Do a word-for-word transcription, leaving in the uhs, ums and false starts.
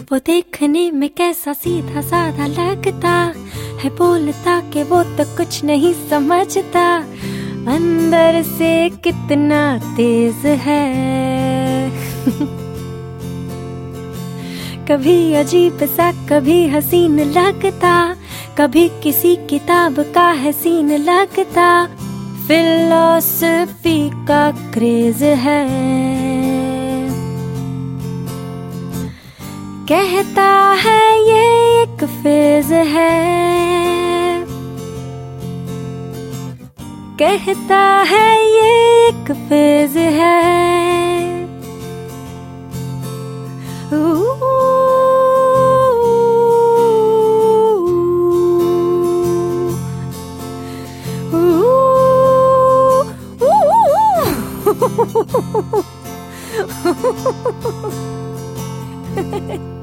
वो देखने में कैसा सीधा साधा लगता है, बोलता कि वो तो कुछ नहीं समझता, अंदर से कितना तेज है। कभी अजीब सा कभी हसीन लगता, कभी किसी किताब का है सीन लगता, फिलॉसफी का क्रेज है। कहता है ये एक फेज है, कहता है ये एक फेज है। Ha ha ha ha.